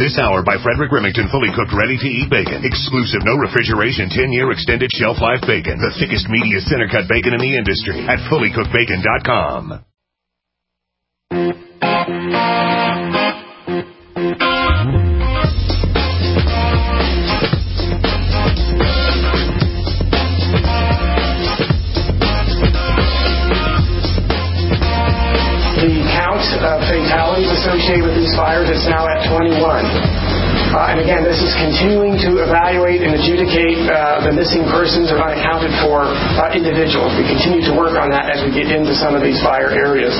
This hour by Frederick Remington, fully cooked, ready-to-eat bacon. Exclusive, no refrigeration, 10-year extended shelf life bacon. The thickest, meatiest center-cut bacon in the industry at fullycookedbacon.com. The count of fatalities associated with these fires is now at 21. And again, this is continuing to evaluate and adjudicate the missing persons or unaccounted for individuals. We continue to work on that as we get into some of these fire areas.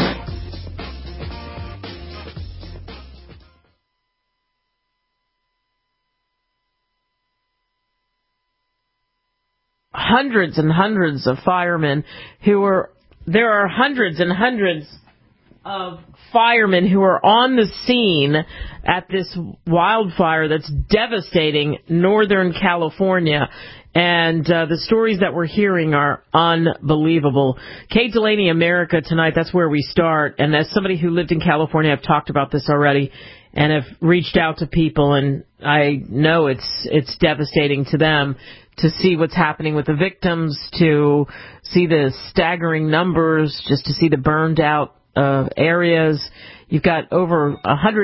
Hundreds and hundreds of firemen there are hundreds and hundreds of firemen who are on the scene at this wildfire that's devastating Northern California. And the stories that we're hearing are unbelievable. Kate Delaney, America Tonight, that's where we start. And as somebody who lived in California, I've talked about this already and have reached out to people, and I know it's devastating to them to see what's happening with the victims, to see the staggering numbers, just to see the burned out areas. You've got over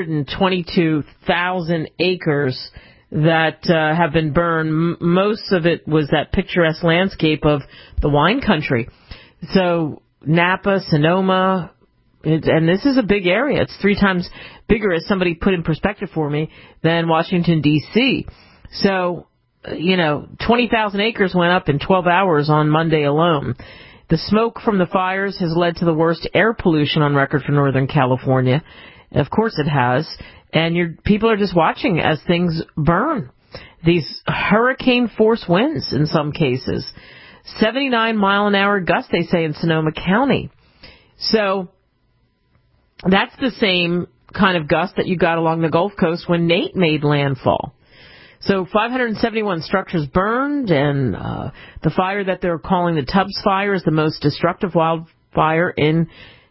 122,000 acres that have been burned. Most of it was that picturesque landscape of the wine country. So Napa, Sonoma, and this is a big area. It's 3 times bigger, as somebody put in perspective for me, than Washington, D.C. So, 20,000 acres went up in 12 hours on Monday alone. The smoke from the fires has led to the worst air pollution on record for Northern California. Of course it has. And people are just watching as things burn. These hurricane-force winds in some cases. 79-mile-an-hour gusts, they say, in Sonoma County. So that's the same kind of gust that you got along the Gulf Coast when Nate made landfall. So 571 structures burned, and the fire that they're calling the Tubbs Fire is the most destructive wildfire in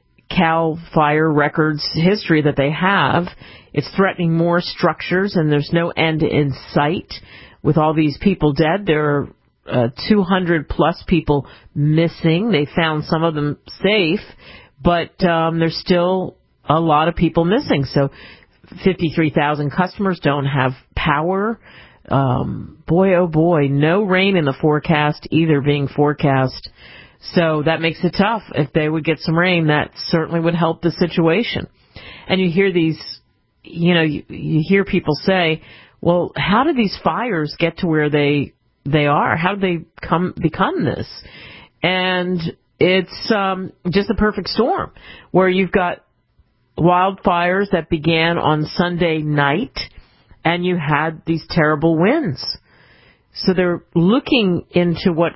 Cal Fire Records history that they have. It's threatening more structures, and there's no end in sight. With all these people dead, there are 200-plus people missing. They found some of them safe, but there's still a lot of people missing. So 53,000 customers don't have power. Boy, oh boy, no rain in the forecast either being forecast. So that makes it tough. If they would get some rain, that certainly would help the situation. And you hear these, you hear people say, well, how did these fires get to where they are? How did they become this? And it's just a perfect storm where you've got wildfires that began on Sunday night, and you had these terrible winds. So they're looking into what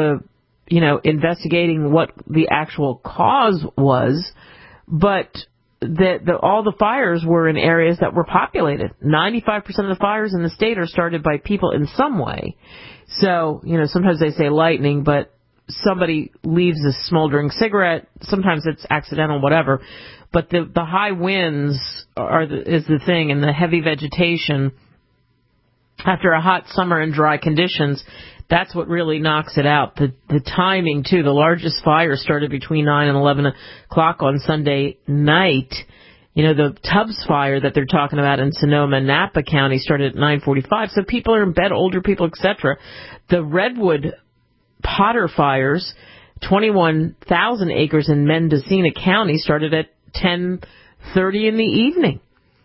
investigating what the actual cause was, but all the fires were in areas that were populated. 95% of the fires in the state are started by people in some way. So, sometimes they say lightning, but somebody leaves a smoldering cigarette. Sometimes it's accidental, whatever. But the high winds is the thing, and the heavy vegetation after a hot summer and dry conditions, that's what really knocks it out. The timing, too. The largest fire started between 9 and 11 o'clock on Sunday night. The Tubbs fire that they're talking about in Sonoma, Napa County started at 9:45. So people are in bed, older people, etc. The Redwood Potter fires, 21,000 acres in Mendocino County, started at 10:30 in the evening.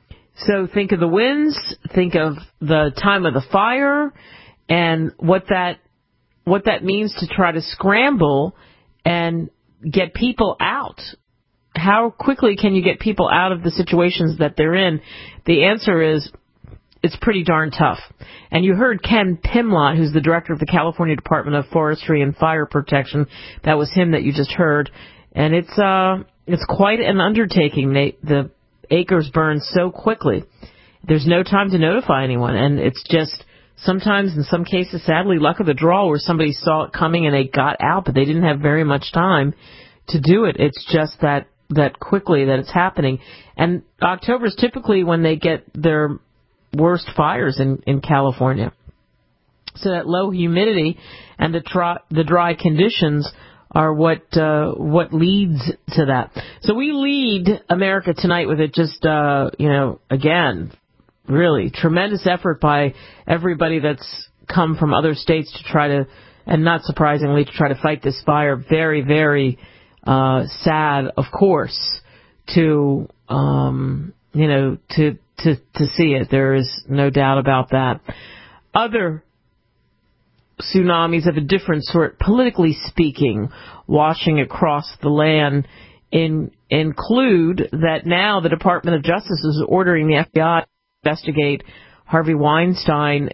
So think of the winds, think of the time of the fire, and what that means to try to scramble and get people out. How quickly can you get people out of the situations that they're in? The answer is it's pretty darn tough. And you heard Ken Pimlott, who's the director of the California Department of Forestry and Fire Protection. That was him that you just heard. And it's quite an undertaking. The acres burn so quickly. There's no time to notify anyone. And it's just sometimes, in some cases, sadly, luck of the draw where somebody saw it coming and they got out, but they didn't have very much time to do it. It's just that quickly that it's happening. And October is typically when they get their worst fires in California. So that low humidity and the dry conditions are what leads to that. So we lead America tonight with it. Just again, really tremendous effort by everybody that's come from other states to try to, and not surprisingly, to try to fight this fire. Very, very sad, of course, to see it. There is no doubt about that. Other tsunamis of a different sort, politically speaking, washing across the land include that now the Department of Justice is ordering the FBI to investigate Harvey Weinstein,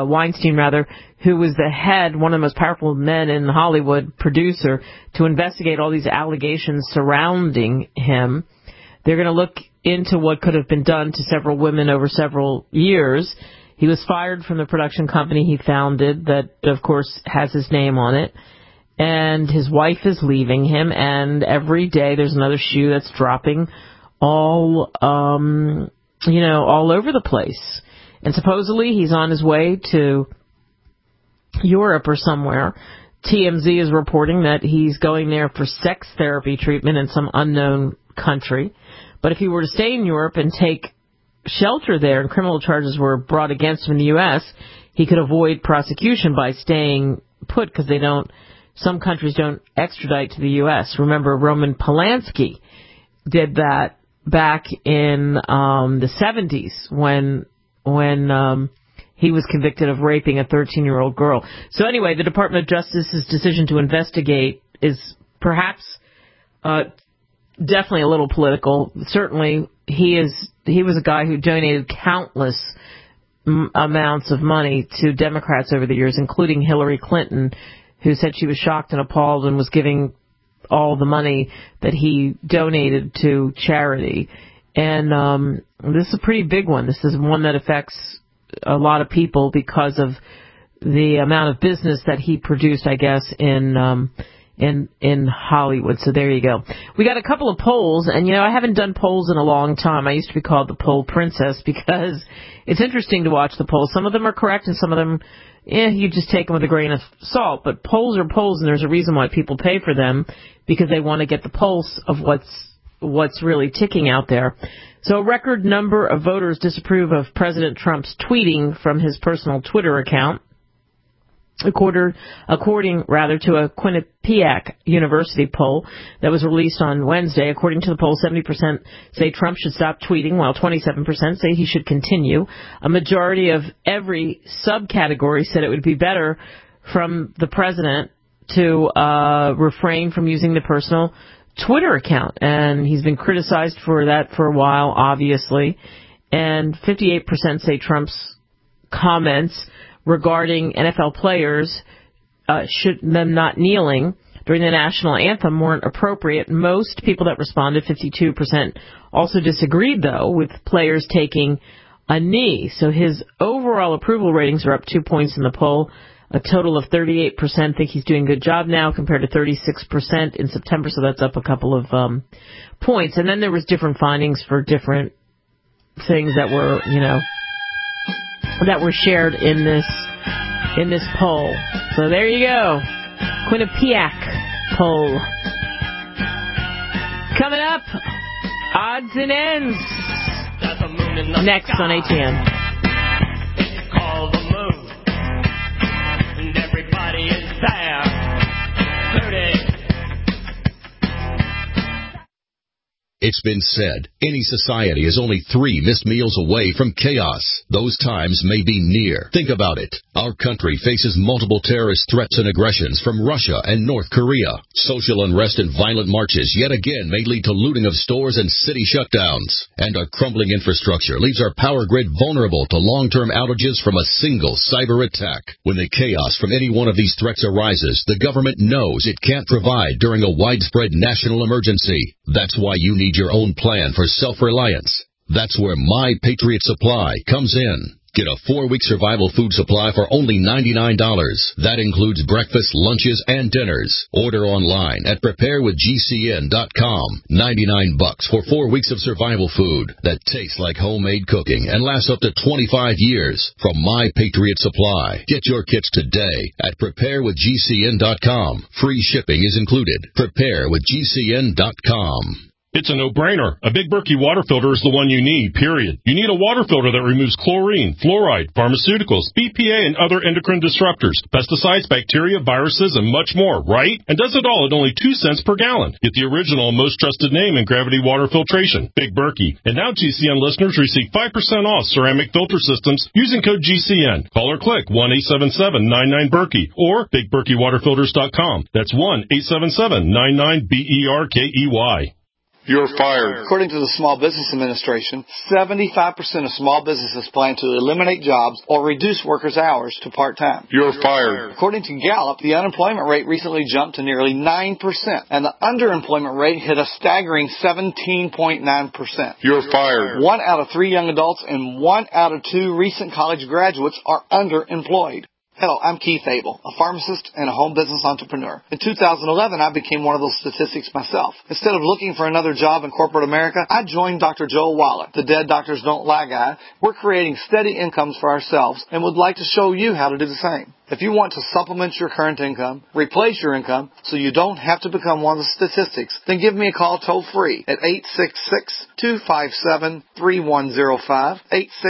who was the head, one of the most powerful men in Hollywood, producer, to investigate all these allegations surrounding him. They're going to look into what could have been done to several women over several years. He was fired from the production company he founded that, of course, has his name on it. And his wife is leaving him, and every day there's another shoe that's dropping all over the place. And supposedly he's on his way to Europe or somewhere. TMZ is reporting that he's going there for sex therapy treatment in some unknown country. But if he were to stay in Europe and take shelter there and criminal charges were brought against him in the U.S., he could avoid prosecution by staying put, because some countries don't extradite to the U.S. Remember, Roman Polanski did that back in the 70s when he was convicted of raping a 13-year-old girl. So anyway, the Department of Justice's decision to investigate is perhaps definitely a little political. Certainly, he was a guy who donated countless amounts of money to Democrats over the years, including Hillary Clinton, who said she was shocked and appalled and was giving all the money that he donated to charity. And this is a pretty big one. This is one that affects a lot of people because of the amount of business that he produced, I guess, in Hollywood. So there you go. We got a couple of polls, and I haven't done polls in a long time. I used to be called the poll princess because it's interesting to watch the polls. Some of them are correct, and some of them, you just take them with a grain of salt. But polls are polls, and there's a reason why people pay for them, because they want to get the pulse of what's really ticking out there. So a record number of voters disapprove of President Trump's tweeting from his personal Twitter account, according to a Quinnipiac University poll that was released on Wednesday. According to the poll, 70% say Trump should stop tweeting, while 27% say he should continue. A majority of every subcategory said it would be better from the president to refrain from using the personal Twitter account, and he's been criticized for that for a while, obviously. And 58% say Trump's comments regarding NFL players, them not kneeling during the national anthem, weren't appropriate. Most people that responded, 52%, also disagreed, though, with players taking a knee. So his overall approval ratings are up 2 points in the poll. A total of 38% think he's doing a good job now, compared to 36% in September, so that's up a couple of points. And then there was different findings for different things that were, that were shared in this poll. So there you go. Quinnipiac poll. Coming up, odds and ends. Next on ATN. Call the moon, and everybody is there. 30. It's been said, any society is only 3 missed meals away from chaos. Those times may be near. Think about it. Our country faces multiple terrorist threats and aggressions from Russia and North Korea. Social unrest and violent marches yet again may lead to looting of stores and city shutdowns. And our crumbling infrastructure leaves our power grid vulnerable to long-term outages from a single cyber attack. When the chaos from any one of these threats arises, the government knows it can't provide during a widespread national emergency. That's why you need your own plan for self-reliance. That's where My Patriot Supply comes in. Get a 4-week survival food supply for only $99. That includes breakfast, lunches, and dinners. Order online at preparewithgcn.com. $99 for 4 weeks of survival food that tastes like homemade cooking and lasts up to 25 years from My Patriot Supply. Get your kits today at preparewithgcn.com. Free shipping is included. Preparewithgcn.com. It's a no-brainer. A Big Berkey water filter is the one you need, period. You need a water filter that removes chlorine, fluoride, pharmaceuticals, BPA, and other endocrine disruptors, pesticides, bacteria, viruses, and much more, right? And does it all at only 2 cents per gallon. Get the original and most trusted name in gravity water filtration, Big Berkey. And now GCN listeners receive 5% off ceramic filter systems using code GCN. Call or click 1-877-99-BERKEY or BigBerkeyWaterFilters.com. That's 1-877-99-BERKEY. You're fired. According to the Small Business Administration, 75% of small businesses plan to eliminate jobs or reduce workers' hours to part-time. You're fired. According to Gallup, the unemployment rate recently jumped to nearly 9%, and the underemployment rate hit a staggering 17.9%. You're fired. 1 out of 3 young adults and 1 out of 2 recent college graduates are underemployed. Hello, I'm Keith Abel, a pharmacist and a home business entrepreneur. In 2011, I became one of those statistics myself. Instead of looking for another job in corporate America, I joined Dr. Joel Wallach, the Dead Doctors Don't Lie guy. We're creating steady incomes for ourselves and would like to show you how to do the same. If you want to supplement your current income, replace your income so you don't have to become one of the statistics, then give me a call toll-free at 866-257-3105,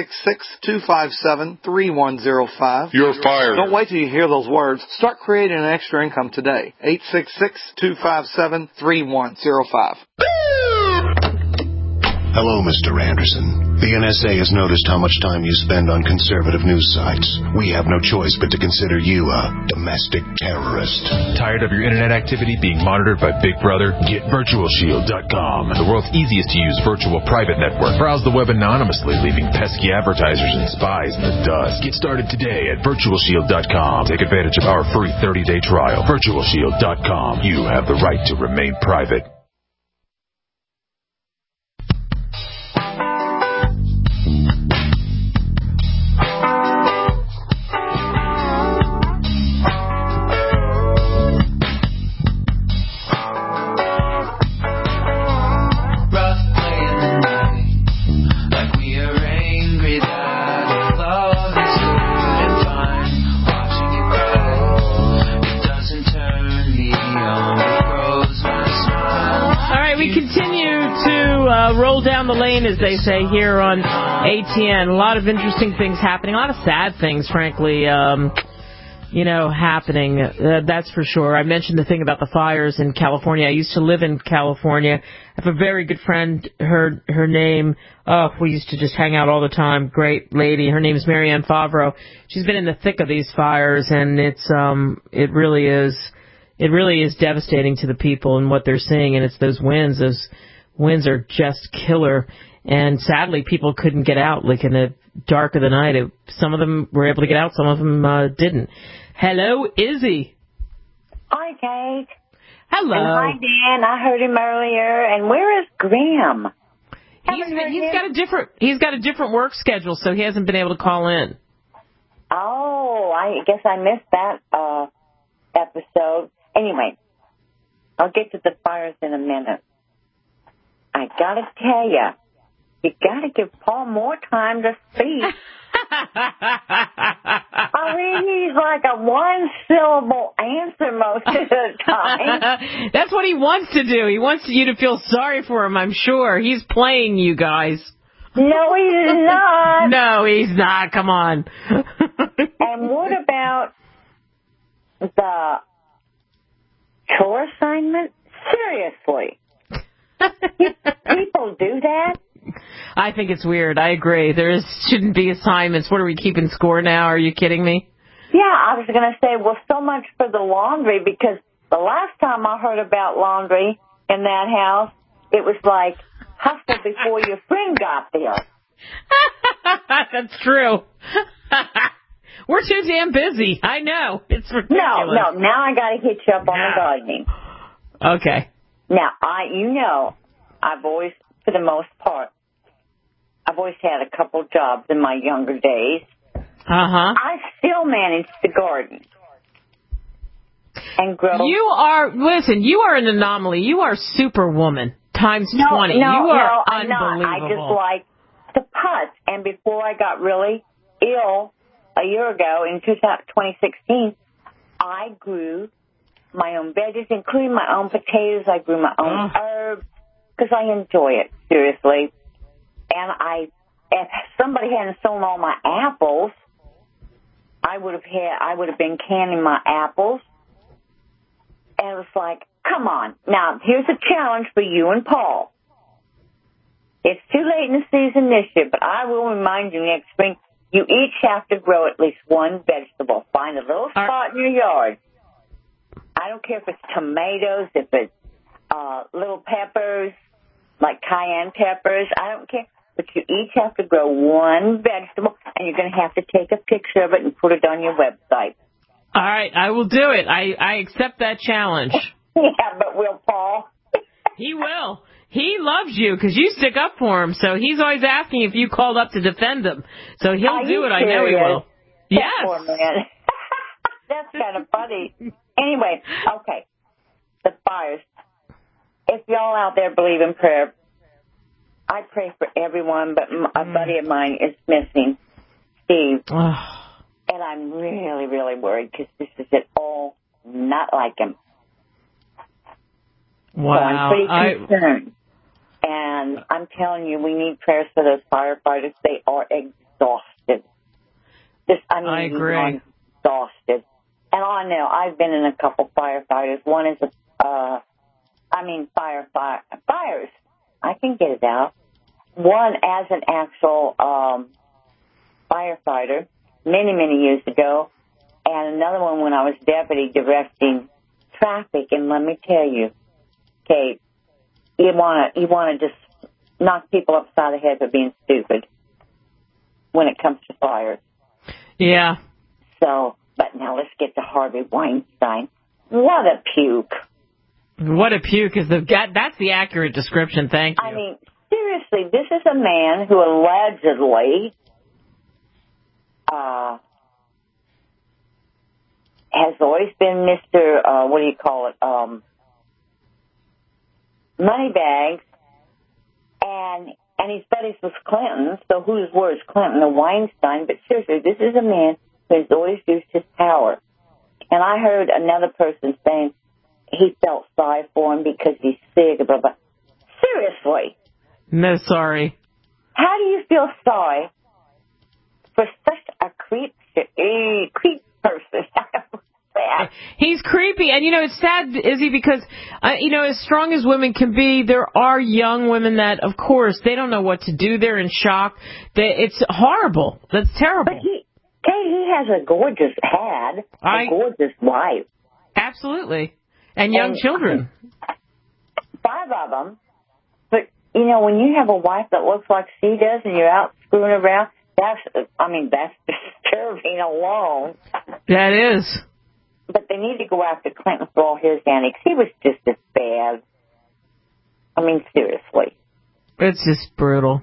866-257-3105. You're fired. Don't wait till you hear those words. Start creating an extra income today. 866-257-3105. Hello, Mr. Anderson. The NSA has noticed how much time you spend on conservative news sites. We have no choice but to consider you a domestic terrorist. Tired of your internet activity being monitored by Big Brother? Get VirtualShield.com, the world's easiest to use virtual private network. Browse the web anonymously, leaving pesky advertisers and spies in the dust. Get started today at VirtualShield.com. Take advantage of our free 30-day trial. VirtualShield.com. You have the right to remain private. Roll down the lane, as they say here on ATN. A lot of interesting things happening. A lot of sad things, frankly, happening. That's for sure. I mentioned the thing about the fires in California. I used to live in California. I have a very good friend. Her name, we used to just hang out all the time. Great lady. Her name is Marianne Favreau. She's been in the thick of these fires, and it really is devastating to the people and what they're seeing. And it's those winds. Those winds are just killer, and sadly people couldn't get out, like in the dark of the night. Some of them were able to get out, some of them didn't. Hello, Izzy. Hi, Kate. Hello. And hi, Dan. I heard him earlier. And where is Graham? He's got a different work schedule, so he hasn't been able to call in. Oh, I guess I missed that episode. Anyway, I'll get to the fires in a minute. I gotta tell you, you gotta give Paul more time to speak. I mean, he's like a one-syllable answer most of the time. That's what he wants to do. He wants you to feel sorry for him, I'm sure. He's playing you guys. No, he's not. No, he's not. Come on. And what about the chore assignment? Seriously. People do that? I think it's weird. I agree. There shouldn't be assignments. What, are we keeping score now? Are you kidding me? Yeah, I was going to say, well, so much for the laundry, because the last time I heard about laundry in that house, it was like, hustle before your friend got there. That's true. We're too damn busy. I know. It's ridiculous. No. Now I got to hit you up on the gardening. Okay. Now, I've always, for the most part, I've always had a couple jobs in my younger days. I still managed to garden and grow. You are an anomaly. You are Superwoman times 20. No, you are I'm unbelievable. not. I just like to putt. And before I got really ill a year ago in 2016, I grew my own veggies, including my own potatoes. I grew my own herbs because I enjoy it, seriously. And if somebody hadn't sold all my apples, I would have been canning my apples. And it was like, come on. Now, here's a challenge for you and Paul. It's too late in the season this year, but I will remind you next spring, you each have to grow at least one vegetable. Find a little spot in your yard. I don't care if it's tomatoes, if it's little peppers, like cayenne peppers. I don't care. But you each have to grow one vegetable, and you're going to have to take a picture of it and put it on your website. All right, I will do it. I accept that challenge. Yeah, but will Paul? He will. He loves you because you stick up for him, so he's always asking if you called up to defend him. So he'll do it. I know he will. Yes. Poor man. That's kind of funny. Anyway, okay. The fires. If y'all out there believe in prayer, I pray for everyone, but a buddy of mine is missing, Steve. And I'm really, really worried because this is at all not like him. Wow. So I'm pretty concerned. And I'm telling you, we need prayers for those firefighters. They are exhausted. I agree. Exhausted. And I know, I've been in a couple firefighters. One is fires. I can get it out. One as an actual firefighter many, many years ago, and another one when I was deputy directing traffic. And let me tell you, Kate, you want to just knock people upside the head for being stupid when it comes to fires. Yeah. So, but now let's get to Harvey Weinstein. What a puke. What a puke is that's the accurate description. Thank you. I mean, seriously, this is a man who allegedly has always been Mr. Moneybags, and he's buddies with Clinton, so whose words, Clinton or Weinstein? But seriously, this is a man who has always used his power. And I heard another person saying he felt sorry for him because he's sick, blah, blah. Seriously. No, sorry. How do you feel sorry for such a creep person? He's creepy, and it's sad, Izzy, because as strong as women can be, there are young women that, of course, they don't know what to do. They're in shock. It's horrible. That's terrible. But he has a gorgeous wife. Absolutely, and young children. 5 of them. But when you have a wife that looks like she does, and you're out screwing around, that's disturbing alone. That is. But they need to go after Clinton for all his antics. He was just as bad. I mean, seriously. It's just brutal.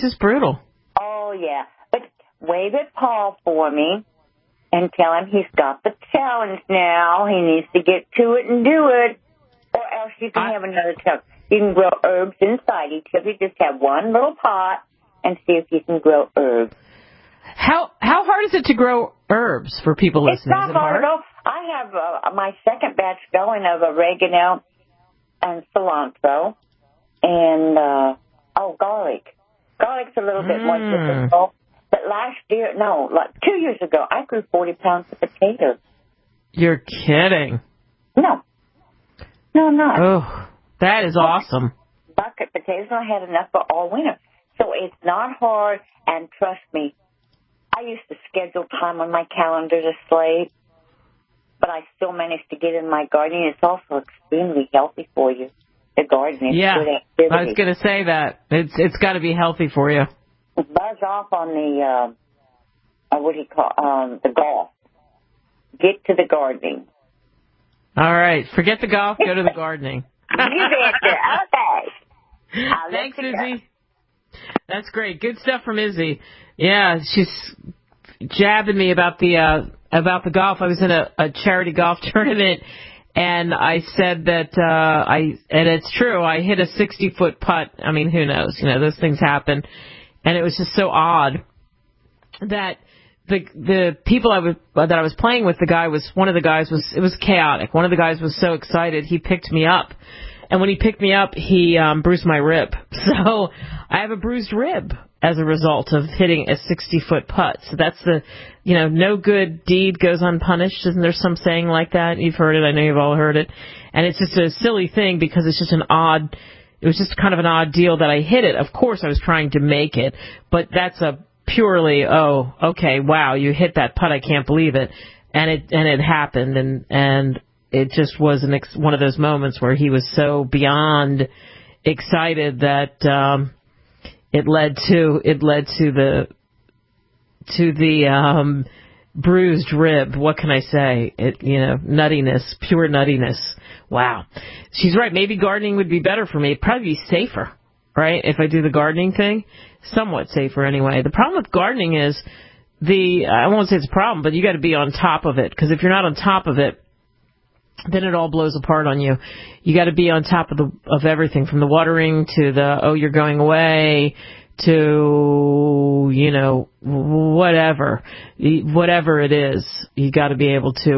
Oh, yeah. But wave at Paul for me and tell him he's got the challenge now. He needs to get to it and do it. Or else you can have another challenge. You can grow herbs inside each of you. Just have one little pot and see if you can grow herbs. How hard is it to grow herbs for people listening? It's not hard at all. I have my second batch going of oregano and cilantro and, garlic. Garlic's a little bit more difficult. But 2 years ago, I grew 40 pounds of potatoes. You're kidding. No, I'm not. Oh, that is awesome. Bucket potatoes, and I had enough for all winter. So it's not hard, and trust me, I used to schedule time on my calendar to slave, but I still managed to get in my gardening. It's also extremely healthy for you. The gardening is good activity. I was going to say that. It's got to be healthy for you. Buzz off on the, the golf. Get to the gardening. All right. Forget the golf. Go to the gardening. You betcha. Okay. Thanks, Izzy. That's great. Good stuff from Izzy. Yeah, she's jabbing me about the golf. I was in a charity golf tournament, and I said that and it's true, I hit a 60-foot putt. I mean, who knows? Those things happen. And it was just so odd that the people that I was playing with, one of the guys was chaotic. One of the guys was so excited, he picked me up. And when he picked me up, he bruised my rib. So I have a bruised rib as a result of hitting a 60-foot putt. So that's no good deed goes unpunished. Isn't there some saying like that? You've heard it. I know you've all heard it. And it's just a silly thing because it's just it was just kind of an odd deal that I hit it. Of course, I was trying to make it, but that's a purely, oh, okay, wow, you hit that putt, I can't believe it. And it happened, and it just was one of those moments where he was so beyond excited that it led to the bruised rib. What can I say? Nuttiness, pure nuttiness. Wow. She's right. Maybe gardening would be better for me. It'd probably be safer, right? If I do the gardening thing, somewhat safer anyway. The problem with gardening is I won't say it's a problem, but you got to be on top of it, because if you're not on top of it, then it all blows apart on you. You got to be on top of everything, from the watering to you're going away, to whatever it is. You got to be able to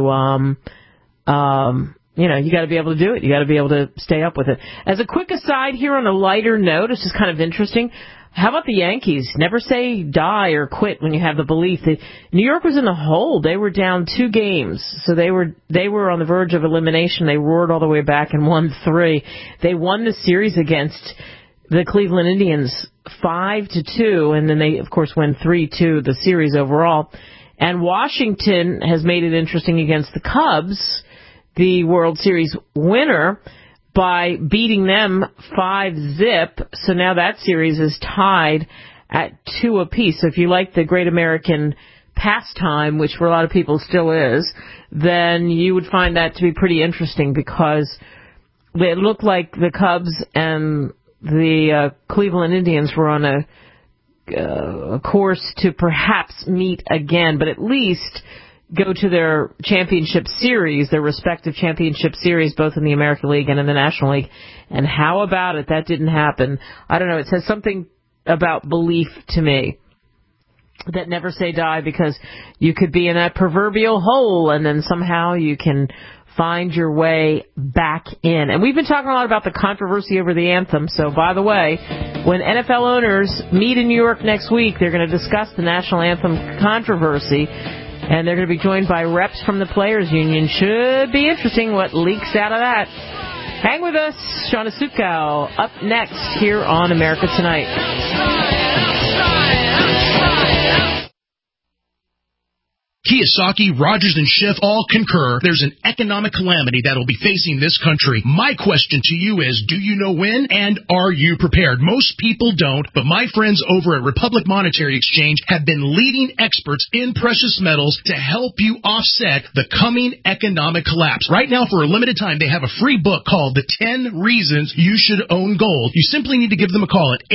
you got to be able to do it. You got to be able to stay up with it. As a quick aside here, on a lighter note, it's just kind of interesting. How about the Yankees? Never say die or quit when you have the belief that New York was in the hole. They were down 2 games, so they were on the verge of elimination. They roared all the way back and won 3. They won the series against the Cleveland Indians 5-2, and then they, of course, win 3-2 the series overall. And Washington has made it interesting against the Cubs, the World Series winner, by beating them 5-0. So now that series is tied at 2 apiece. So if you like the Great American Pastime, which for a lot of people still is, then you would find that to be pretty interesting, because it looked like the Cubs and the Cleveland Indians were on a course to perhaps meet again, but at least go to their championship series, their respective championship series, both in the American League and in the National League. And how about it? That didn't happen. I don't know. It says something about belief to me, that never say die, because you could be in that proverbial hole and then somehow you can find your way back in. And we've been talking a lot about the controversy over the anthem. So, by the way, when NFL owners meet in New York next week, they're going to discuss the national anthem controversy. And they're going to be joined by reps from the Players Union. Should be interesting what leaks out of that. Hang with us. Shauna Sukow up next here on America Tonight. Kiyosaki, Rogers, and Schiff all concur there's an economic calamity that will be facing this country. My question to you is, do you know when, and are you prepared? Most people don't, but my friends over at Republic Monetary Exchange have been leading experts in precious metals to help you offset the coming economic collapse. Right now, for a limited time, they have a free book called The 10 Reasons You Should Own Gold. You simply need to give them a call at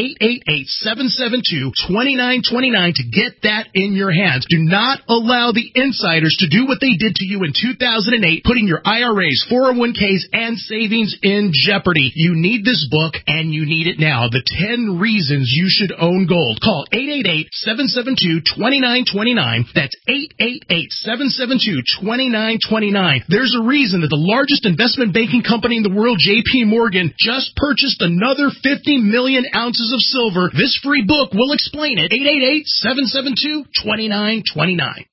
888-772-2929 to get that in your hands. Do not allow the insiders to do what they did to you in 2008, putting your IRAs, 401ks, and savings in jeopardy. You need this book, and you need it now. The 10 Reasons You Should Own Gold. Call 888-772-2929. That's 888-772-2929. There's a reason that the largest investment banking company in the world, J.P. Morgan, just purchased another 50 million ounces of silver. This free book will explain it. 888-772-2929.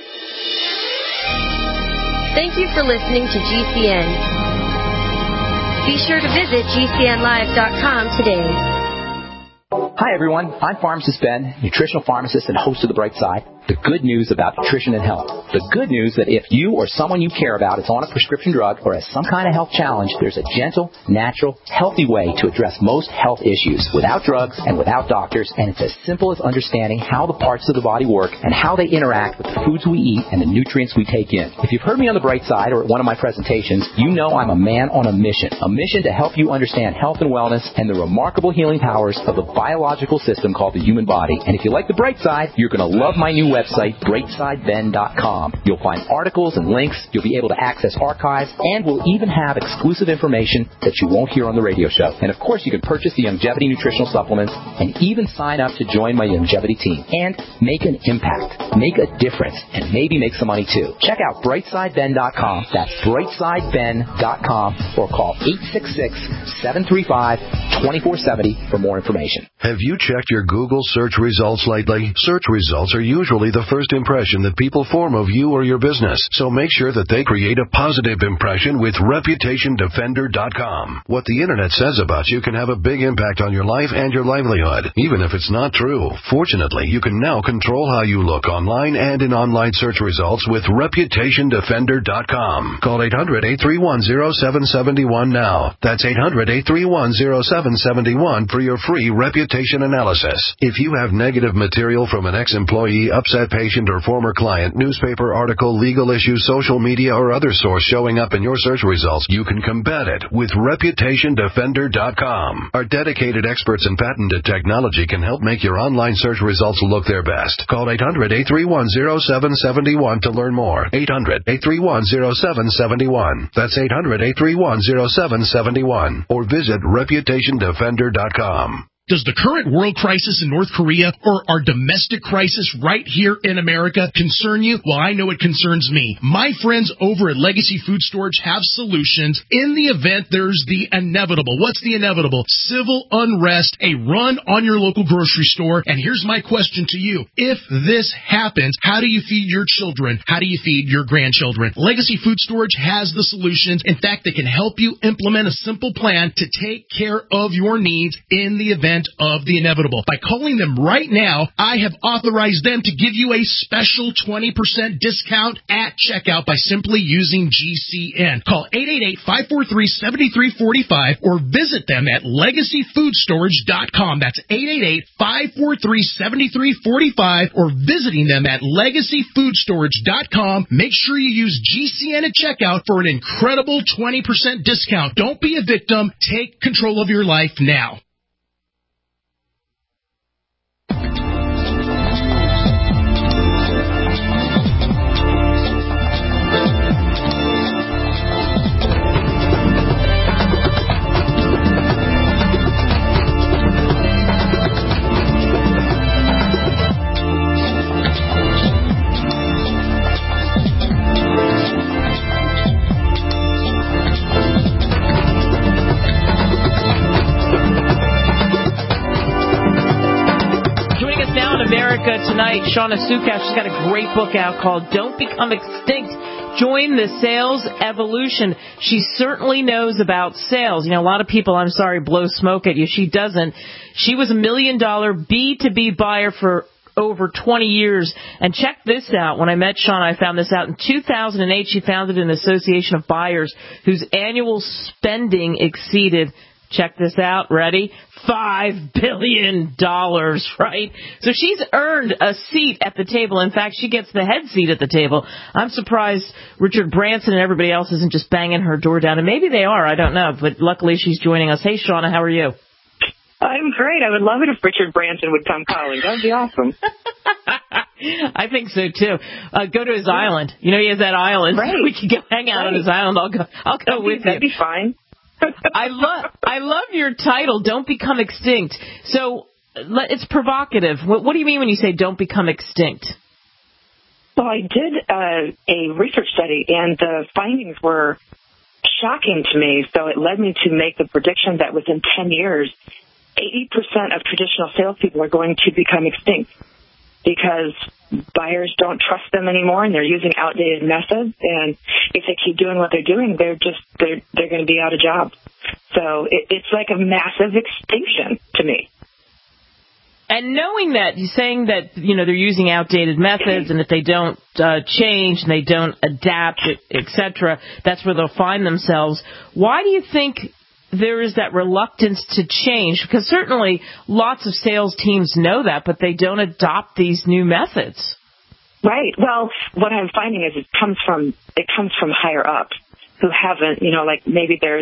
Thank you for listening to GCN. Be sure to visit GCNlive.com today. Hi, everyone. I'm Pharmacist Ben, nutritional pharmacist and host of The Bright Side. The good news about nutrition and health. The good news that if you or someone you care about is on a prescription drug or has some kind of health challenge, there's a gentle, natural, healthy way to address most health issues without drugs and without doctors, and it's as simple as understanding how the parts of the body work and how they interact with the foods we eat and the nutrients we take in. If you've heard me on The Bright Side or at one of my presentations, you know I'm a man on a mission to help you understand health and wellness and the remarkable healing powers of the biological biological system called the human body. And if you like the bright side, you're going to love my new website, brightsideben.com. You'll find articles and links. You'll be able to access archives, and we'll even have exclusive information that you won't hear on the radio show. And of course, you can purchase the Youngevity nutritional supplements and even sign up to join my Youngevity team and make an impact, make a difference, and maybe make some money too. Check out brightsideben.com. That's brightsideben.com, or call 866-735-2470 for more information. Have you checked your Google search results lately? Search results are usually the first impression that people form of you or your business, so make sure that they create a positive impression with ReputationDefender.com. What the internet says about you can have a big impact on your life and your livelihood, even if it's not true. Fortunately, you can now control how you look online and in online search results with ReputationDefender.com. Call 800-831-0771 now. That's 800-831-0771 for your free reputation analysis. If you have negative material from an ex-employee, upset patient, or former client, newspaper article, legal issue, social media, or other source showing up in your search results, you can combat it with ReputationDefender.com. Our dedicated experts in patented technology can help make your online search results look their best. Call 800-831-0771 to learn more. 800-831-0771. That's 800-831-0771. Or visit ReputationDefender.com. Does the current world crisis in North Korea or our domestic crisis right here in America concern you? Well, I know it concerns me. My friends over at Legacy Food Storage have solutions in the event there's the inevitable. What's the inevitable? Civil unrest, a run on your local grocery store. And here's my question to you. If this happens, how do you feed your children? How do you feed your grandchildren? Legacy Food Storage has the solutions. In fact, they can help you implement a simple plan to take care of your needs in the event of the inevitable. By calling them right now, I have authorized them to give you a special 20% discount at checkout by simply using GCN. Call 888-543-7345 or visit them at LegacyFoodStorage.com. That's 888-543-7345 or visiting them at LegacyFoodStorage.com. Make sure you use GCN at checkout for an incredible 20% discount. Don't be a victim. Take control of your life now. Tonight, Shauna Sukash has got a great book out called Don't Become Extinct. Join the sales evolution. She certainly knows about sales. You know, a lot of people, I'm sorry, blow smoke at you. She doesn't. She was $1 million B2B buyer for over 20 years. And check this out. When I met Shauna, I found this out. In 2008, she founded an association of buyers whose annual spending exceeded, check this out, ready? $5 billion, right? So she's earned a seat at the table. In fact, she gets the head seat at the table. I'm surprised Richard Branson and everybody else isn't just banging her door down. And maybe they are, I don't know. But luckily she's joining us. Hey, Shauna, how are you? I'm great. I would love it if Richard Branson would come calling. That would be awesome. I think so, too. Go to his island. You know, he has that island. Right. We could go hang out on his island. I'll go with you. That'd be fine. I love your title, Don't Become Extinct. So it's provocative. What do you mean when you say don't become extinct? Well, I did a research study, and the findings were shocking to me. So it led me to make the prediction that within 10 years, 80% of traditional salespeople are going to become extinct because buyers don't trust them anymore, and they're using outdated methods. And if they keep doing what they're doing, they're going to be out of jobs. So it's like a massive extinction to me. And knowing that, you're saying that, you know, they're using outdated methods, and if they don't change and they don't adapt, etc., that's where they'll find themselves. Why do you think there is that reluctance to change? Because certainly lots of sales teams know that, but they don't adopt these new methods. Right. Well, what I'm finding is it comes from higher up. who haven't, like maybe there's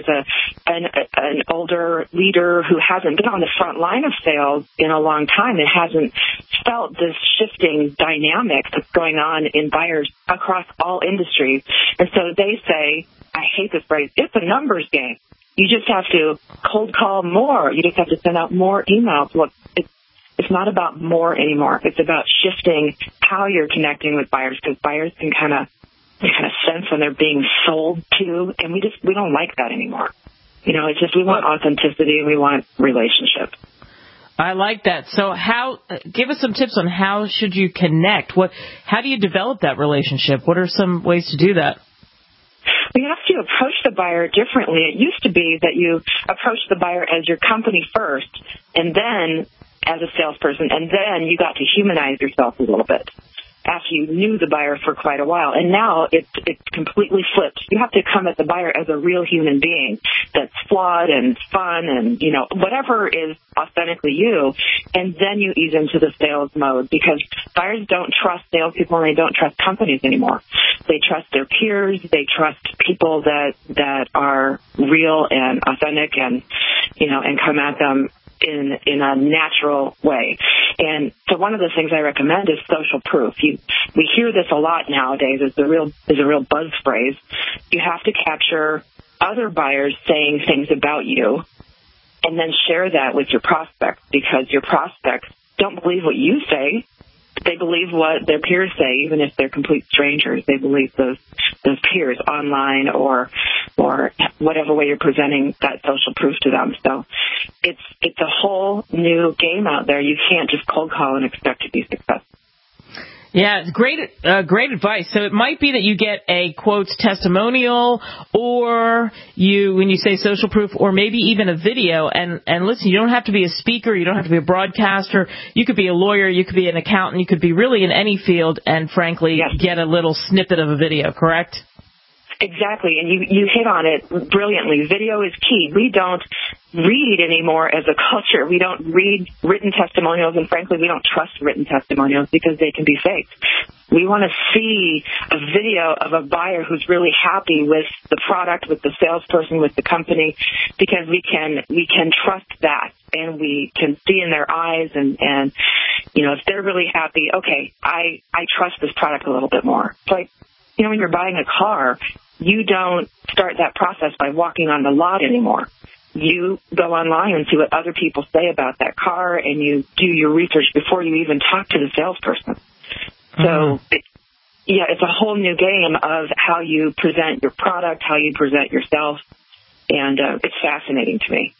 an older leader who hasn't been on the front line of sales in a long time and hasn't felt this shifting dynamic that's going on in buyers across all industries. And so they say, I hate this phrase, it's a numbers game. You just have to cold call more. You just have to send out more emails. Look, it's not about more anymore. It's about shifting how you're connecting with buyers, because buyers can kind of sense when they're being sold to, and we don't like that anymore. It's just we want authenticity and we want relationship. I like that. So give us some tips on how should you connect? How do you develop that relationship? What are some ways to do that? We have to approach the buyer differently. It used to be that you approach the buyer as your company first, and then as a salesperson, and then you got to humanize yourself a little bit after you knew the buyer for quite a while. And now it's completely flipped. You have to come at the buyer as a real human being that's flawed and fun and, whatever is authentically you, and then you ease into the sales mode, because buyers don't trust salespeople and they don't trust companies anymore. They trust their peers. They trust people that are real and authentic and come at them in a natural way. And so one of the things I recommend is social proof. We hear this a lot nowadays. It's a real buzz phrase. You have to capture other buyers saying things about you and then share that with your prospects, because your prospects don't believe what you say. They believe what their peers say, even if they're complete strangers. They believe those peers online or whatever way you're presenting that social proof to them. So it's a whole new game out there. You can't just cold call and expect to be successful. Yeah, great advice. So it might be that you get a quotes testimonial, or when you say social proof, or maybe even a video. And listen, you don't have to be a speaker, you don't have to be a broadcaster. You could be a lawyer, you could be an accountant, you could be really in any field, and frankly, get a little snippet of a video. Correct? Exactly, and you hit on it brilliantly. Video is key. We don't read anymore as a culture. We don't read written testimonials, and frankly, we don't trust written testimonials because they can be faked. We want to see a video of a buyer who's really happy with the product, with the salesperson, with the company, because we can trust that, and we can see in their eyes, and if they're really happy, okay, I trust this product a little bit more. It's like, when you're buying a car, you don't start that process by walking on the lot anymore. You go online and see what other people say about that car, and you do your research before you even talk to the salesperson. So, it's a whole new game of how you present your product, how you present yourself, and it's fascinating to me.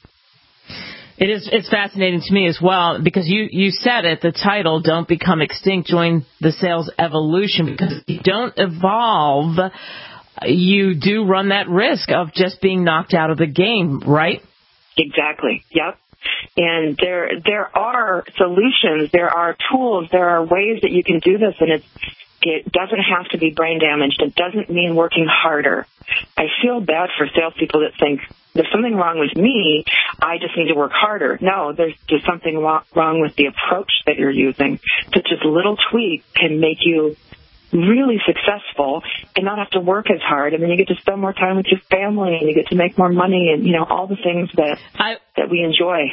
It's fascinating to me as well, because you said it, the title, Don't Become Extinct, Join the Sales Evolution, because if you don't evolve, you do run that risk of just being knocked out of the game, right? Exactly. Yep. And there are solutions, there are tools, there are ways that you can do this, and it doesn't have to be brain damaged. It doesn't mean working harder. I feel bad for salespeople that think there's something wrong with me, I just need to work harder. No, there's something wrong with the approach that you're using. So just little tweaks can make you really successful and not have to work as hard, and then you get to spend more time with your family, and you get to make more money, and all the things that we enjoy.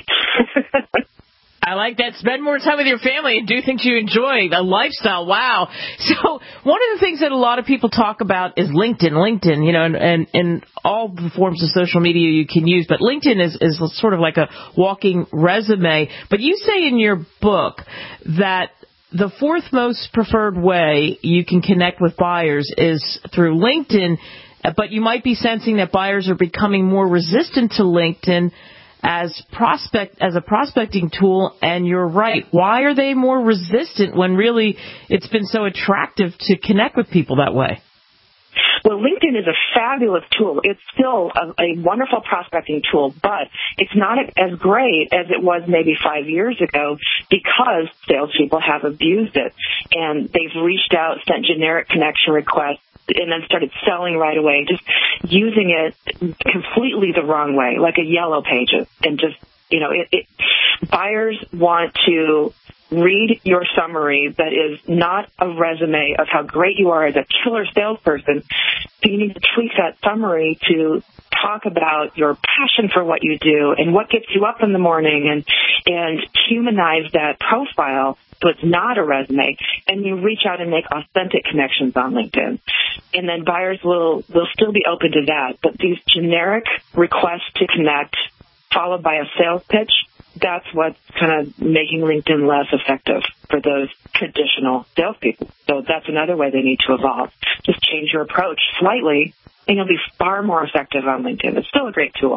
I like that. Spend more time with your family and do things you enjoy. A lifestyle. Wow. So one of the things that a lot of people talk about is LinkedIn, and all the forms of social media you can use. But LinkedIn is sort of like a walking resume. But you say in your book that the fourth most preferred way you can connect with buyers is through LinkedIn, but you might be sensing that buyers are becoming more resistant to LinkedIn as a prospecting tool, and you're right. Why are they more resistant when really it's been so attractive to connect with people that way? Well, LinkedIn is a fabulous tool. It's still a wonderful prospecting tool, but it's not as great as it was maybe 5 years ago, because salespeople have abused it, and they've reached out, sent generic connection requests, and then started selling right away, just using it completely the wrong way, like a Yellow Pages. And just, buyers want to read your summary that is not a resume of how great you are as a killer salesperson. So you need to tweak that summary to talk about your passion for what you do and what gets you up in the morning, and humanize that profile so it's not a resume, and you reach out and make authentic connections on LinkedIn. And then buyers will still be open to that. But these generic requests to connect followed by a sales pitch, that's what's kind of making LinkedIn less effective for those traditional salespeople. So that's another way they need to evolve. Just change your approach slightly, and you'll be far more effective on LinkedIn. It's still a great tool.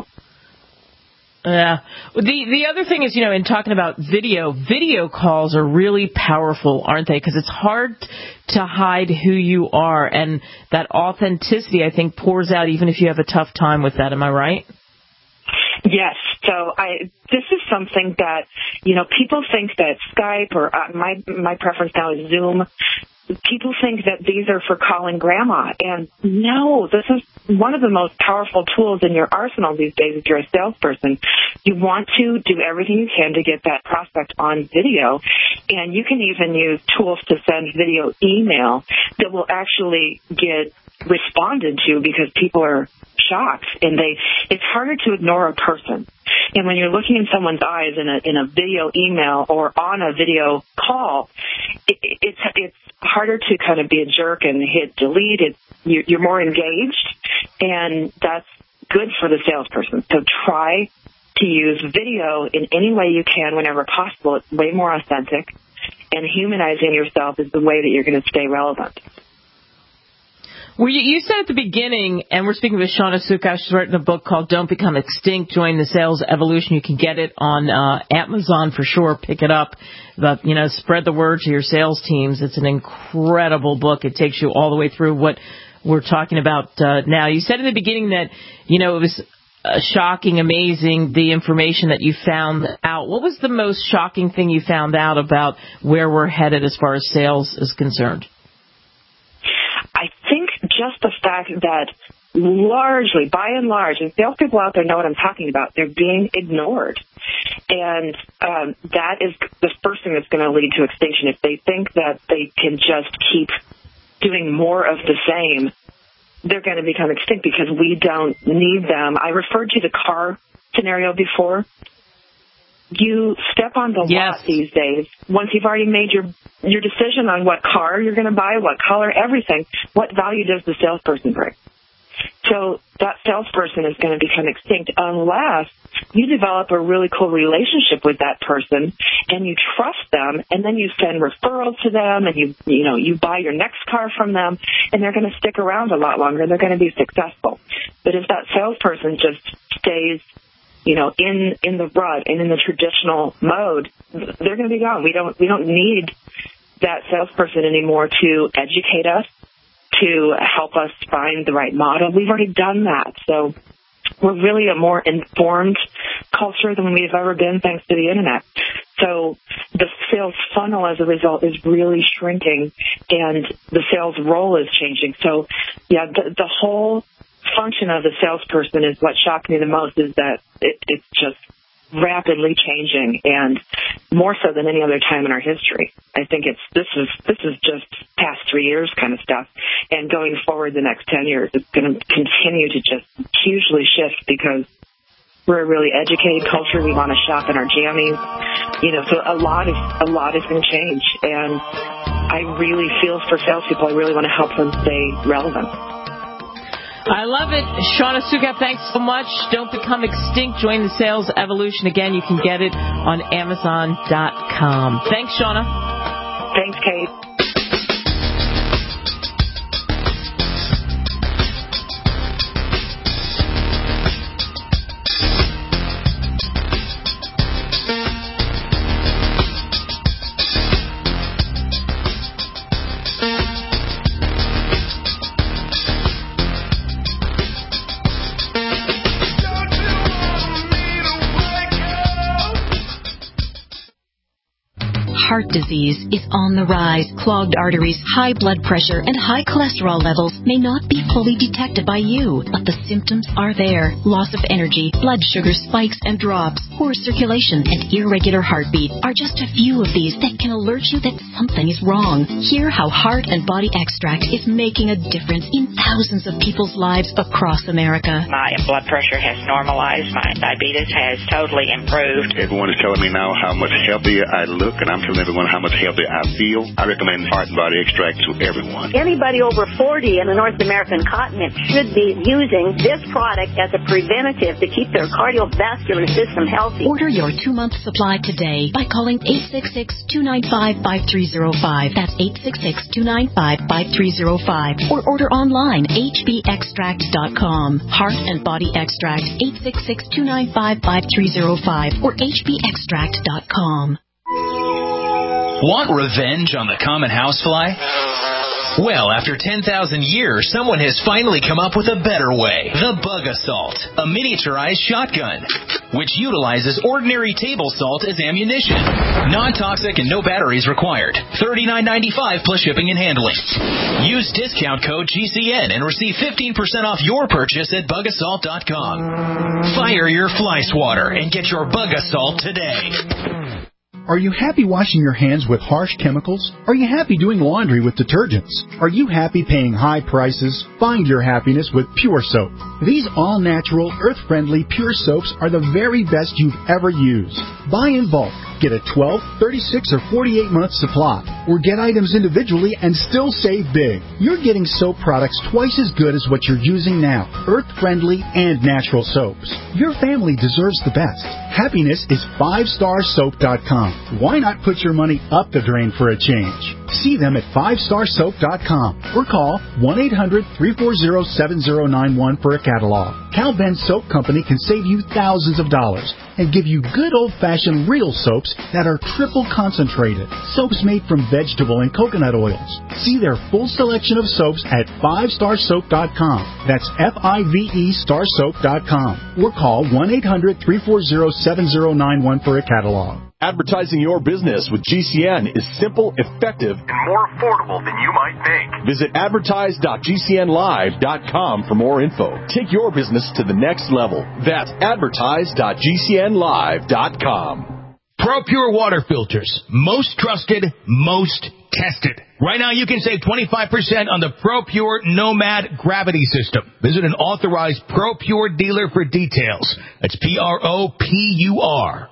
Yeah. The other thing is, in talking about video calls are really powerful, aren't they? Because it's hard to hide who you are, and that authenticity, I think, pours out even if you have a tough time with that. Am I right? Yes. So this is something that, people think that Skype or my preference now is Zoom. People think that these are for calling grandma. And no, this is one of the most powerful tools in your arsenal these days if you're a salesperson. You want to do everything you can to get that prospect on video. And you can even use tools to send video email that will actually get responded to because people are shocked, and it's harder to ignore a person. And when you're looking in someone's eyes in a video email or on a video call, it's harder to kind of be a jerk and hit delete. You're more engaged, and that's good for the salesperson. So try to use video in any way you can whenever possible. It's way more authentic, and humanizing yourself is the way that you're going to stay relevant. Well, you said at the beginning, and we're speaking with Shawna Sukow. She's written a book called Don't Become Extinct, Join the Sales Evolution. You can get it on Amazon for sure. Pick it up. But, spread the word to your sales teams. It's an incredible book. It takes you all the way through what we're talking about now. You said at the beginning that, it was shocking, amazing, the information that you found out. What was the most shocking thing you found out about where we're headed as far as sales is concerned? I think just the fact that largely, by and large, and salespeople out there know what I'm talking about, they're being ignored. And that is the first thing that's going to lead to extinction. If they think that they can just keep doing more of the same, they're going to become extinct because we don't need them. I referred to the car scenario before. You step on the lot these days. Once you've already made your decision on what car you're going to buy, what color, everything, what value does the salesperson bring? So that salesperson is going to become extinct unless you develop a really cool relationship with that person and you trust them, and then you send referrals to them, and you buy your next car from them, and they're going to stick around a lot longer. They're going to be successful. But if that salesperson just stays in the rut and in the traditional mode, they're going to be gone. We don't need that salesperson anymore to educate us, to help us find the right model. We've already done that. So we're really a more informed culture than we've ever been thanks to the Internet. So the sales funnel as a result is really shrinking, and the sales role is changing. So, the whole function of the salesperson is what shocked me the most, is that it's just rapidly changing, and more so than any other time in our history. I think this is just past 3 years kind of stuff, and going forward the next 10 years, it's going to continue to just hugely shift because we're a really educated culture. We want to shop in our jammies, so a lot is going to change, and I really feel for salespeople. I really want to help them stay relevant. I love it. Shawna Sukow, thanks so much. Don't become extinct. Join the sales evolution. Again, you can get it on Amazon.com. Thanks, Shawna. Thanks, Kate. heart disease is on the rise. Clogged arteries, high blood pressure, and high cholesterol levels may not be fully detected by you, but the symptoms are there. Loss of energy, blood sugar spikes and drops, poor circulation, and irregular heartbeat are just a few of these that can alert you that something is wrong. Hear how Heart and Body Extract is making a difference in thousands of people's lives across America. My blood pressure has normalized. My diabetes has totally improved. Everyone is telling me now how much healthier I look, and I'm telling everyone how much healthier I feel. I recommend Heart and Body Extract to everyone. Anybody over 40 in the North American continent should be using this product as a preventative to keep their cardiovascular system healthy. Order your 2-month supply today by calling 866-295-5305. That's 866-295-5305. Or order online, hbextract.com. Heart and Body Extract, 866-295-5305 or hbextract.com. Want revenge on the common housefly? Well, after 10,000 years, someone has finally come up with a better way. The Bug Assault, a miniaturized shotgun, which utilizes ordinary table salt as ammunition. Non-toxic and no batteries required. $39.95 plus shipping and handling. Use discount code GCN and receive 15% off your purchase at bugassault.com. Fire your fly swatter and get your Bug Assault today. Are you happy washing your hands with harsh chemicals? Are you happy doing laundry with detergents? Are you happy paying high prices? Find your happiness with Pure Soap. These all-natural, earth-friendly Pure Soaps are the very best you've ever used. Buy in bulk. Get a 12, 36, or 48-month supply. Or get items individually and still save big. You're getting soap products twice as good as what you're using now. Earth-friendly and natural soaps. Your family deserves the best. Happiness is 5starsoap.com. Why not put your money up the drain for a change? See them at 5starsoap.com or call 1-800-340-7091 for a catalog. Cal Ben Soap Company can save you thousands of dollars and give you good old-fashioned real soaps that are triple concentrated. Soaps made from vegetable and coconut oils. See their full selection of soaps at 5starsoap.com. That's F-I-V-E starsoap.com. Or call 1-800-340-7091 for a catalog. Advertising your business with GCN is simple, effective, and more affordable than you might think. Visit advertise.gcnlive.com for more info. Take your business to the next level. That's advertise.gcnlive.com. ProPure water filters. Most trusted, most tested. Right now you can save 25% on the ProPure Nomad gravity system. Visit an authorized ProPure dealer for details. That's PROPUR.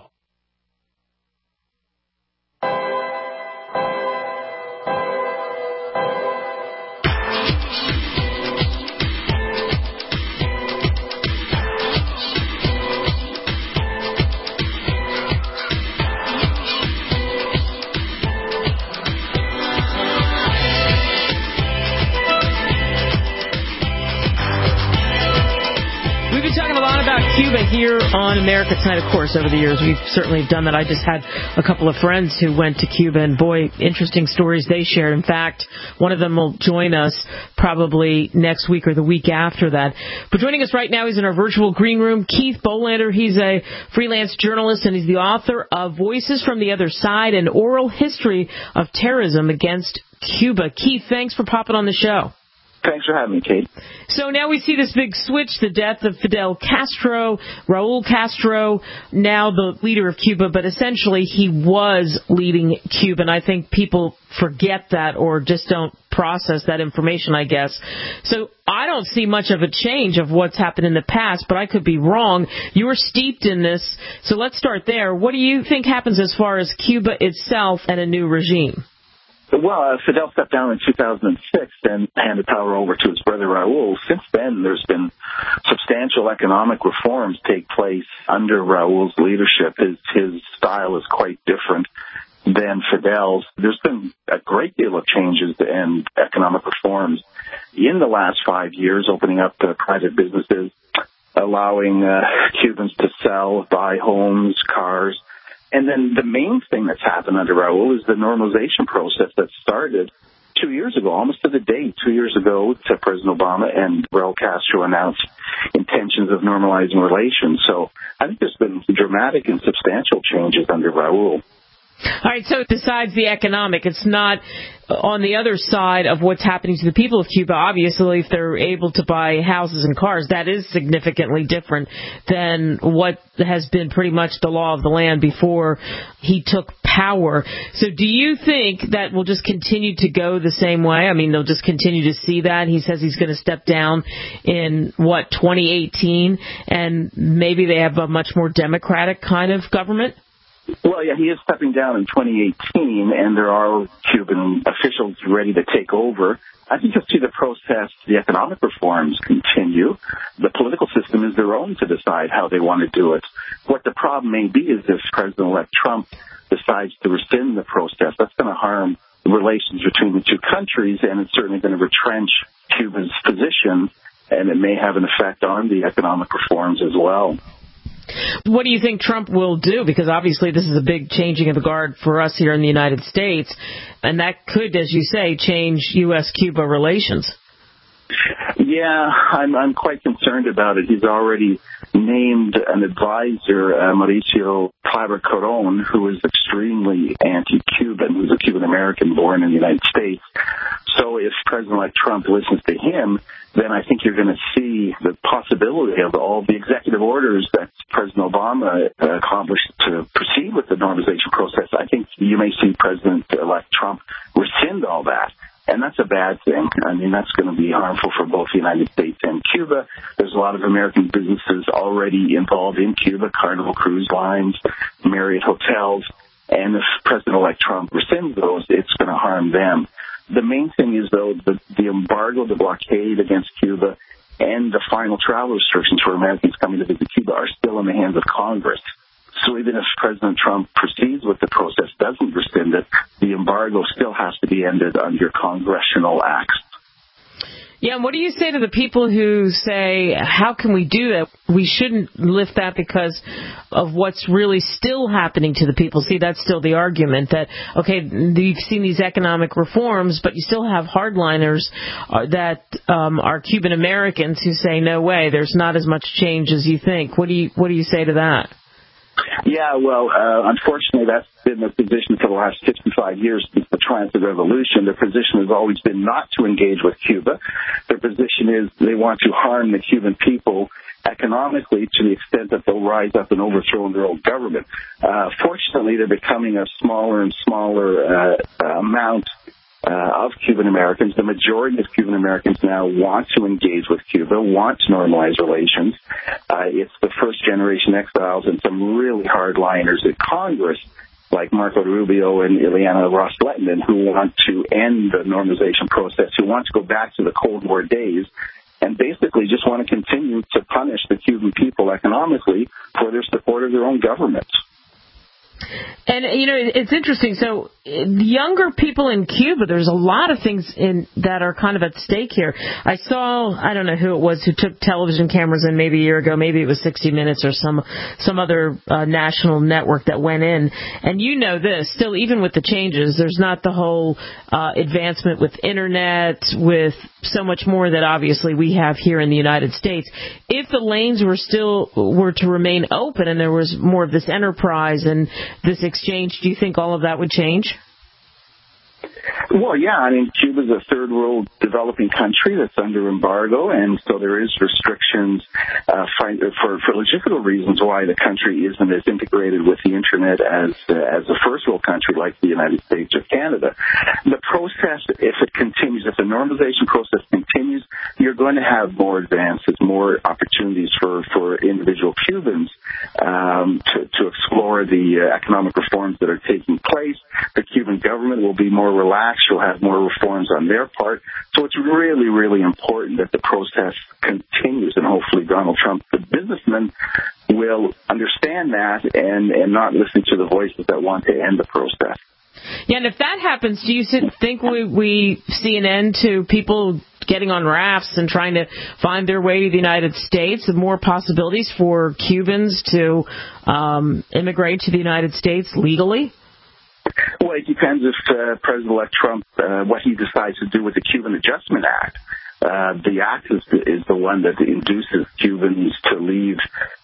Cuba here on America Tonight. Of course, over the years, we've certainly done that. I just had a couple of friends who went to Cuba, and boy, interesting stories they shared. In fact, one of them will join us probably next week or the week after that. But joining us right now, he's in our virtual green room, Keith Bolander. He's a freelance journalist, and he's the author of Voices from the Other Side, an oral history of terrorism against Cuba. Keith, thanks for popping on the show. Thanks for having me, Kate. So now we see this big switch, the death of Fidel Castro, Raul Castro, now the leader of Cuba, but essentially he was leading Cuba, and I think people forget that or just don't process that information, I guess. So I don't see much of a change of what's happened in the past, but I could be wrong. You were steeped in this, so let's start there. What do you think happens as far as Cuba itself and a new regime? Well, Fidel stepped down in 2006 and handed power over to his brother Raul. Since then, there's been substantial economic reforms take place under Raul's leadership. His style is quite different than Fidel's. There's been a great deal of changes and economic reforms in the last 5 years, opening up private businesses, allowing Cubans to sell, buy homes, cars. And then the main thing that's happened under Raul is the normalization process that started 2 years ago, almost to the day. 2 years ago, President Obama and Raul Castro announced intentions of normalizing relations. So I think there's been dramatic and substantial changes under Raul. All right, so besides the economic, it's not on the other side of what's happening to the people of Cuba. Obviously, if they're able to buy houses and cars, that is significantly different than what has been pretty much the law of the land before he took power. So do you think that will just continue to go the same way? I mean, they'll just continue to see that. He says he's going to step down in, 2018, and maybe they have a much more democratic kind of government? Well, yeah, he is stepping down in 2018, and there are Cuban officials ready to take over. I think you'll see the process, the economic reforms continue. The political system is their own to decide how they want to do it. What the problem may be is if President-elect Trump decides to rescind the process, that's going to harm the relations between the two countries, and it's certainly going to retrench Cuba's position, and it may have an effect on the economic reforms as well. What do you think Trump will do? Because obviously this is a big changing of the guard for us here in the United States, and that could, as you say, change U.S.-Cuba relations. Yeah, I'm quite concerned about it. He's already named an advisor, Mauricio Claver-Coron, who is extremely anti-Cuban, who's a Cuban-American born in the United States. So if President-elect Trump listens to him, then I think you're going to see the possibility of all the executive orders that President Obama accomplished to proceed with the normalization process. I think you may see President-elect Trump rescind all that. And that's a bad thing. I mean, that's going to be harmful for both the United States and Cuba. There's a lot of American businesses already involved in Cuba, Carnival Cruise Lines, Marriott Hotels. And if President-elect Trump rescinds those, it's going to harm them. The main thing is, though, the embargo, the blockade against Cuba, and the final travel restrictions for Americans coming to visit Cuba are still in the hands of Congress. So even if President Trump proceeds with the process, doesn't rescind it, the embargo still has to be ended under congressional acts. Yeah, and what do you say to the people who say, how can we do that? We shouldn't lift that because of what's really still happening to the people. See, that's still the argument that, okay, you've seen these economic reforms, but you still have hardliners that are Cuban Americans who say, no way, there's not as much change as you think. What do you say to that? Yeah, well, unfortunately, that's been the position for the last 55 years since the triumph of the revolution. Their position has always been not to engage with Cuba. Their position is they want to harm the Cuban people economically to the extent that they'll rise up and overthrow their own government. Fortunately, they're becoming a smaller and smaller amount of Cuban Americans. The majority of Cuban Americans now want to engage with Cuba, want to normalize relations. It's the first-generation exiles and some really hardliners in Congress, like Marco Rubio and Ileana Ros-Lehtinen, who want to end the normalization process, who want to go back to the Cold War days, and basically just want to continue to punish the Cuban people economically for their support of their own government. And, it's interesting. So younger people in Cuba, there's a lot of things that are kind of at stake here. I saw, I don't know who it was who took television cameras in maybe a year ago. Maybe it was 60 Minutes or some other national network that went in. And this, still, even with the changes, there's not the whole advancement with Internet, with so much more that obviously we have here in the United States. If the lanes were to remain open and there was more of this enterprise and this exchange, do you think all of that would change? Well, yeah. I mean, Cuba's a third world developing country that's under embargo, and so there is restrictions for logistical reasons why the country isn't as integrated with the Internet as a first world country like the United States or Canada. The process, if it continues, if the normalization process continues, you're going to have more advances, more opportunities for individual Cubans to explore the economic reforms that are taking place. The Cuban government will be more relaxed. You'll have more reforms on their part. So it's really, really important that the process continues, and hopefully Donald Trump, the businessman, will understand that and not listen to the voices that want to end the process. Yeah, and if that happens, do you think we see an end to people getting on rafts and trying to find their way to the United States, and more possibilities for Cubans to immigrate to the United States legally? Well, it depends if President-elect Trump, what he decides to do with the Cuban Adjustment Act. The axis is the one that induces Cubans to leave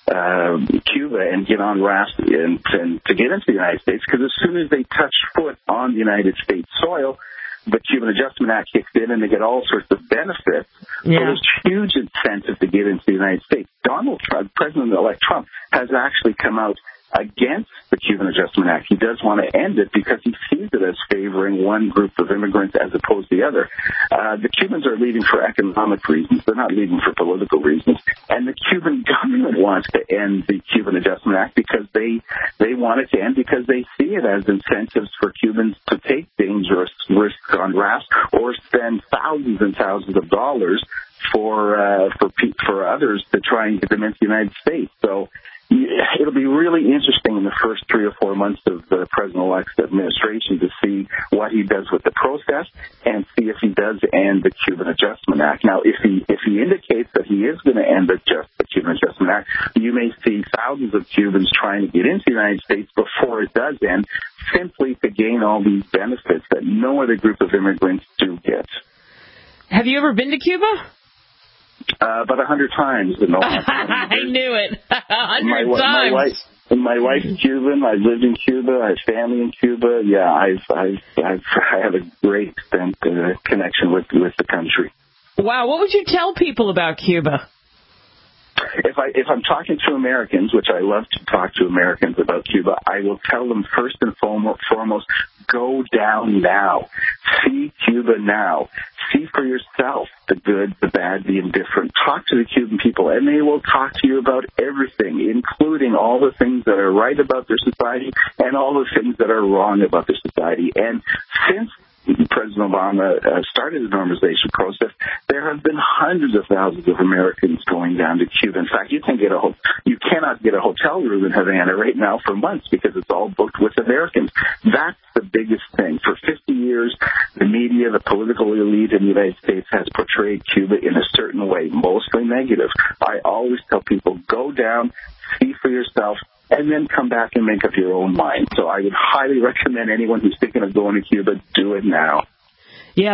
Cuba and get on raft and to get into the United States, because as soon as they touch foot on the United States soil, the Cuban Adjustment Act kicks in and they get all sorts of benefits. Yeah. So there's huge incentive to get into the United States. Donald Trump, President-elect Trump, has actually come out against the Cuban Adjustment Act. He does want to end it because he sees it as favoring one group of immigrants as opposed to the other. The Cubans are leaving for economic reasons. They're not leaving for political reasons. And the Cuban government wants to end the Cuban Adjustment Act because they want it to end because they see it as incentives for Cubans to take dangerous risks on rafts or spend thousands and thousands of dollars for others to try and get them into the United States. So it'll be really interesting in the first 3 or 4 months of the President-elect's administration to see what he does with the process and see if he does end the Cuban Adjustment Act. Now, if he indicates that he is going to end the Cuban Adjustment Act, you may see thousands of Cubans trying to get into the United States before it does end, simply to gain all these benefits that no other group of immigrants do get. Have you ever been to Cuba? About 100 times. I knew it. 100 times. My wife's Cuban. I've lived in Cuba. I have family in Cuba. Yeah, I have a great connection with the country. Wow. What would you tell people about Cuba? If I'm talking to Americans, which I love to talk to Americans about Cuba, I will tell them first and foremost, go down now. See Cuba now. See for yourself the good, the bad, the indifferent. Talk to the Cuban people, and they will talk to you about everything, including all the things that are right about their society and all the things that are wrong about their society. And since President Obama started the normalization process, there have been hundreds of thousands of Americans going down to Cuba. In fact, you cannot get a hotel room in Havana right now for months because it's all booked with Americans. That's the biggest thing. For 50 years, the media, the political elite in the United States has portrayed Cuba in a certain way, mostly negative. I always tell people, go down, see for yourself, and then come back and make up your own mind. So I would highly recommend anyone who's thinking of going to Cuba, do it now. Yeah,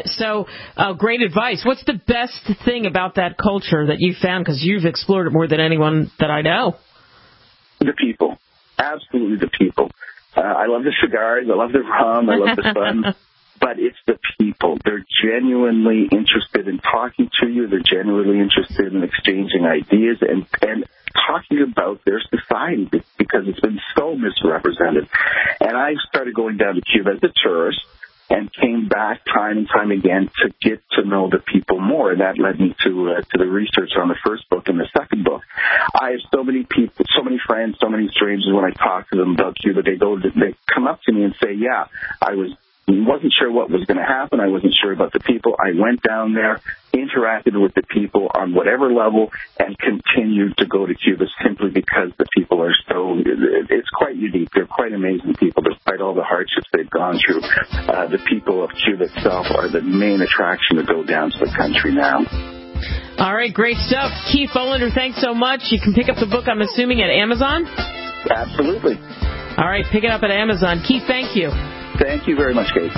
great advice. What's the best thing about that culture that you found? Because you've explored it more than anyone that I know. The people. Absolutely the people. I love the cigars. I love the rum. I love the sun. But it's the people. They're genuinely interested in talking to you. They're genuinely interested in exchanging ideas and talking about their society because it's been so misrepresented. And I started going down to Cuba as a tourist and came back time and time again to get to know the people more. And that led me to the research on the first book and the second book. I have so many people, so many friends, so many strangers when I talk to them about Cuba. They come up to me and say, yeah, I wasn't sure what was going to happen. I wasn't sure about the people. I went down there, interacted with the people on whatever level, and continued to go to Cuba simply because the people are it's quite unique. They're quite amazing people, despite all the hardships they've gone through. The people of Cuba itself are the main attraction to go down to the country now. All right, great stuff. Keith Bolander, thanks so much. You can pick up the book, I'm assuming, at Amazon? Absolutely. All right, pick it up at Amazon. Keith, thank you. Thank you very much, Kate.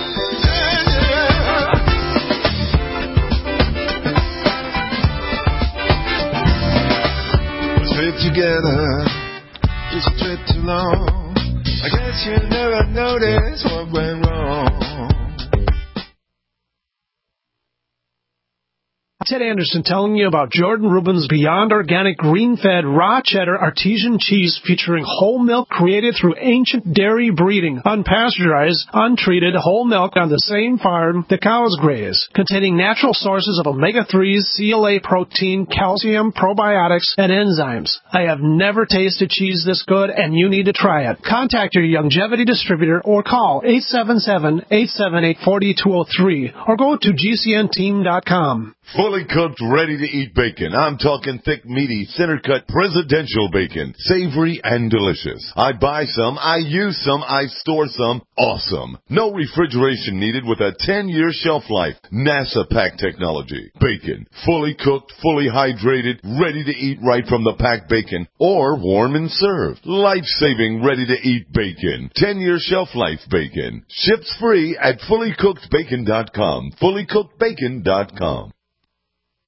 Trip together, just a trip too long. I guess you never noticed what went wrong. Ted Anderson telling you about Jordan Rubin's Beyond Organic Green-Fed Raw Cheddar Artesian Cheese featuring whole milk created through ancient dairy breeding, unpasteurized, untreated whole milk on the same farm the cows graze, containing natural sources of omega-3s, CLA protein, calcium, probiotics, and enzymes. I have never tasted cheese this good, and you need to try it. Contact your Longevity distributor or call 877-878-4203 or go to GCNteam.com. Fully cooked, ready-to-eat bacon. I'm talking thick, meaty, center-cut presidential bacon. Savory and delicious. I buy some, I use some, I store some. Awesome. No refrigeration needed with a 10-year shelf life. NASA pack technology. Bacon. Fully cooked, fully hydrated, ready to eat right from the packed bacon or warm and served. Life-saving, ready-to-eat bacon. 10-year shelf life bacon. Ships free at fullycookedbacon.com. Fullycookedbacon.com.